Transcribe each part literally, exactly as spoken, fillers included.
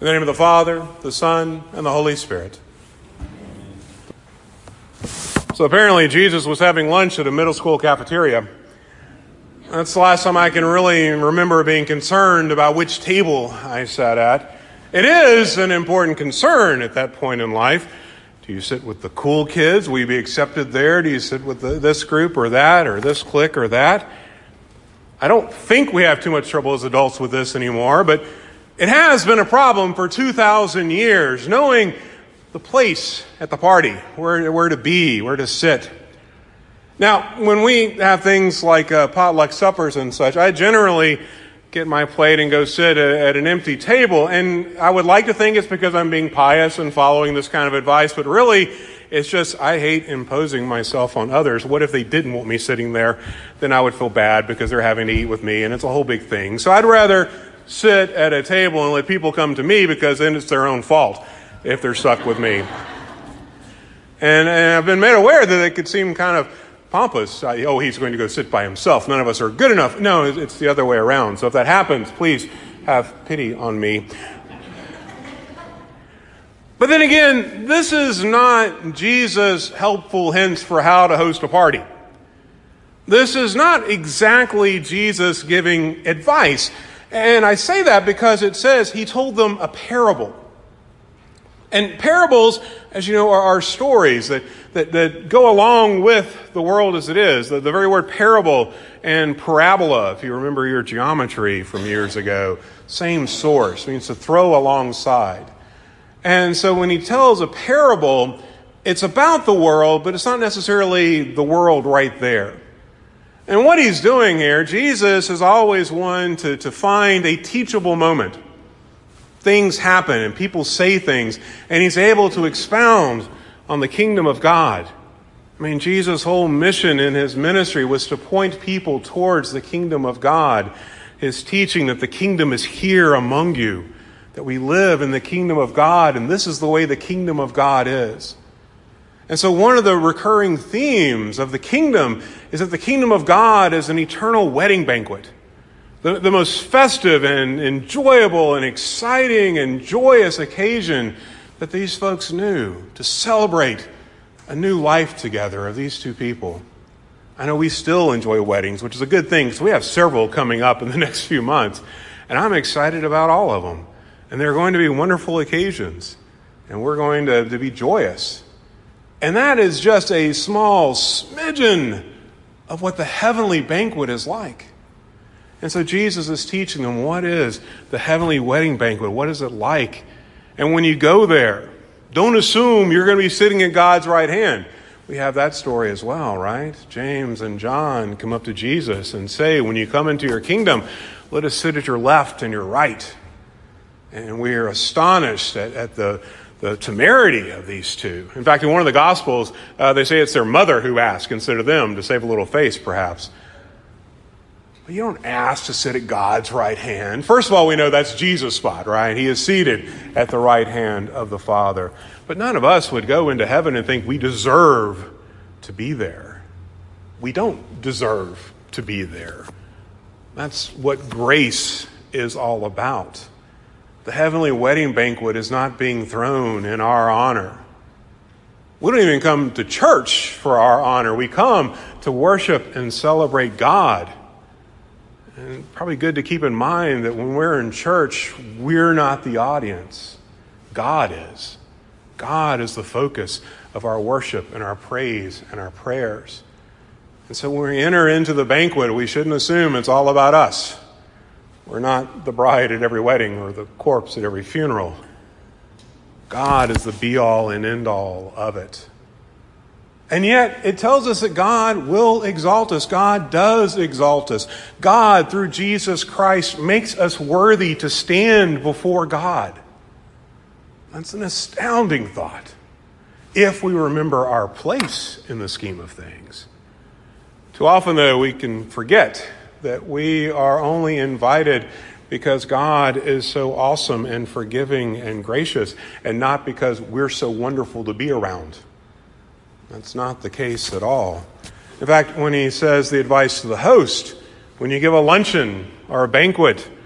In the name of the Father, the Son, and the Holy Spirit. So apparently Jesus was having lunch at a middle school cafeteria. That's the last time I can really remember being concerned about which table I sat at. It is an important concern at that point in life. Do you sit with the cool kids? Will you be accepted there? Do you sit with the, this group or that or this clique or that? I don't think we have too much trouble as adults with this anymore, but it has been a problem for two thousand years, knowing the place at the party, where, where to be, where to sit. Now, when we have things like uh, potluck suppers and such, I generally get my plate and go sit at, at an empty table. And I would like to think it's because I'm being pious and following this kind of advice, but really it's just I hate imposing myself on others. What if they didn't want me sitting there? Then I would feel bad because they're having to eat with me, and it's a whole big thing. So I'd rather sit at a table and let people come to me, because then it's their own fault if they're stuck with me. And, and I've been made aware that it could seem kind of pompous. I, oh, he's going to go sit by himself. None of us are good enough. No, it's the other way around. So if that happens, please have pity on me. But then again, this is not Jesus' helpful hints for how to host a party. This is not exactly Jesus giving advice. And I say that because it says he told them a parable. And parables, as you know, are, are stories that, that, that go along with the world as it is. The, the very word parable and parabola, if you remember your geometry from years ago, same source, means to throw alongside. And so when he tells a parable, it's about the world, but it's not necessarily the world right there. And what he's doing here, Jesus is always one to, to find a teachable moment. Things happen and people say things, and he's able to expound on the kingdom of God. I mean, Jesus' whole mission in his ministry was to point people towards the kingdom of God. His teaching that the kingdom is here among you, that we live in the kingdom of God, and this is the way the kingdom of God is. And so one of the recurring themes of the kingdom is that the kingdom of God is an eternal wedding banquet. The, the most festive and enjoyable and exciting and joyous occasion that these folks knew to celebrate a new life together of these two people. I know we still enjoy weddings, which is a good thing, because we have several coming up in the next few months. And I'm excited about all of them. And they're going to be wonderful occasions. And we're going to, to be joyous. And that is just a small smidgen of what the heavenly banquet is like. And so Jesus is teaching them, what is the heavenly wedding banquet? What is it like? And when you go there, don't assume you're going to be sitting at God's right hand. We have that story as well, right? James and John come up to Jesus and say, when you come into your kingdom, let us sit at your left and your right. And we are astonished at, at the the temerity of these two. In fact, in one of the Gospels, uh, they say it's their mother who asked instead of them, to save a little face, perhaps. But you don't ask to sit at God's right hand. First of all, we know that's Jesus' spot, right? He is seated at the right hand of the Father. But none of us would go into heaven and think we deserve to be there. We don't deserve to be there. That's what grace is all about. The heavenly wedding banquet is not being thrown in our honor. We don't even come to church for our honor. We come to worship and celebrate God. And probably good to keep in mind that when we're in church, we're not the audience. God is. God is the focus of our worship and our praise and our prayers. And so when we enter into the banquet, we shouldn't assume it's all about us. We're not the bride at every wedding or the corpse at every funeral. God is the be-all and end-all of it. And yet, it tells us that God will exalt us. God does exalt us. God, through Jesus Christ, makes us worthy to stand before God. That's an astounding thought, if we remember our place in the scheme of things. Too often, though, we can forget that we are only invited because God is so awesome and forgiving and gracious, and not because we're so wonderful to be around. That's not the case at all. In fact, when he says the advice to the host, when you give a luncheon or a banquet,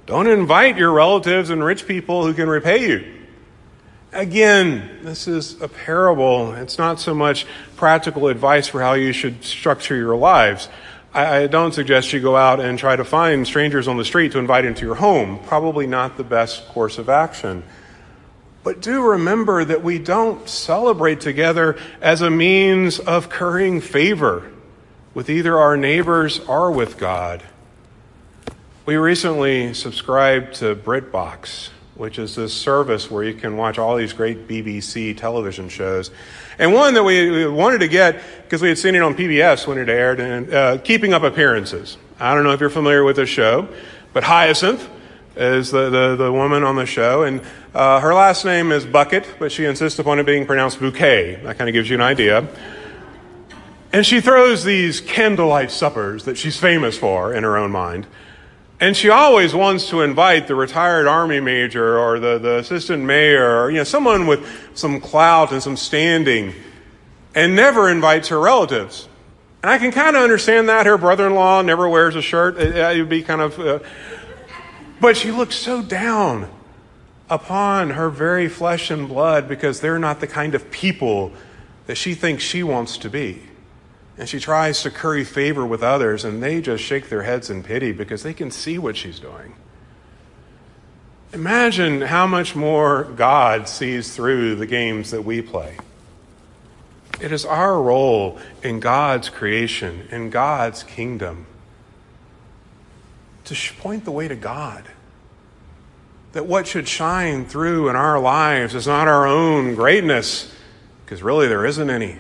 Don't invite your relatives and rich people who can repay you. Again, this is a parable. It's not so much practical advice for how you should structure your lives. I, I don't suggest you go out and try to find strangers on the street to invite into your home. Probably not the best course of action. But do remember that we don't celebrate together as a means of currying favor with either our neighbors or with God. We recently subscribed to BritBox, which is this service where you can watch all these great B B C television shows. And one that we wanted to get, because we had seen it on P B S when it aired, and uh, Keeping Up Appearances. I don't know if you're familiar with this show, but Hyacinth is the, the, the woman on the show. And uh, her last name is Bucket, but she insists upon it being pronounced Bouquet. That kind of gives you an idea. And she throws these candlelight suppers that she's famous for in her own mind. And she always wants to invite the retired army major or the, the assistant mayor or, you know, someone with some clout and some standing, and never invites her relatives. And I can kind of understand that. Her brother-in-law never wears a shirt. It, it would be kind of... Uh, but she looks so down upon her very flesh and blood because they're not the kind of people that she thinks she wants to be. And she tries to curry favor with others, and they just shake their heads in pity because they can see what she's doing. Imagine how much more God sees through the games that we play. It is our role in God's creation, in God's kingdom, to point the way to God. That what should shine through in our lives is not our own greatness, because really there isn't any.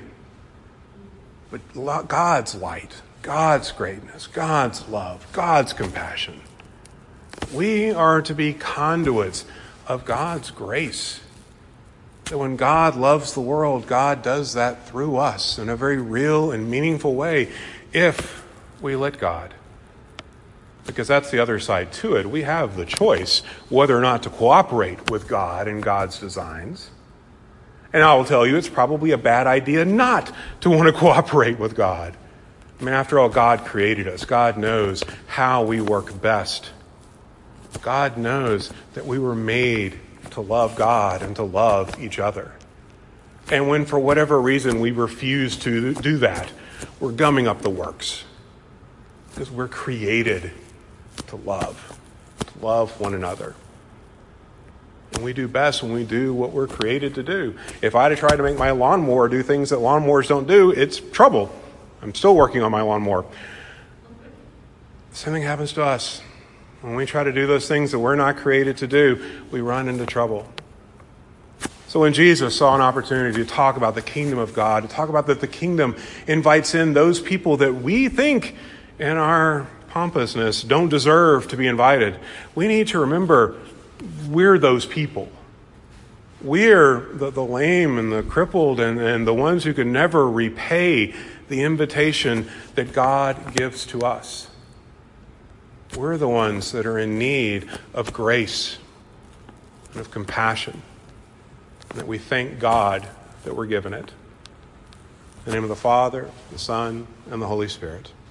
But God's light, God's greatness, God's love, God's compassion. We are to be conduits of God's grace. That when God loves the world, God does that through us in a very real and meaningful way if we let God. Because that's the other side to it. We have the choice whether or not to cooperate with God and God's designs. And I will tell you, it's probably a bad idea not to want to cooperate with God. I mean, after all, God created us. God knows how we work best. God knows that we were made to love God and to love each other. And when, for whatever reason, we refuse to do that, we're gumming up the works. Because we're created to love, to love one another. And we do best when we do what we're created to do. If I had to try to make my lawnmower do things that lawnmowers don't do, it's trouble. I'm still working on my lawnmower. The same thing happens to us. When we try to do those things that we're not created to do, we run into trouble. So when Jesus saw an opportunity to talk about the kingdom of God, to talk about that the kingdom invites in those people that we think in our pompousness don't deserve to be invited, we need to remember we're those people. We're the, the lame and the crippled and, and the ones who can never repay the invitation that God gives to us. We're the ones that are in need of grace and of compassion, and that we thank God that we're given it. In the name of the Father, the Son, and the Holy Spirit.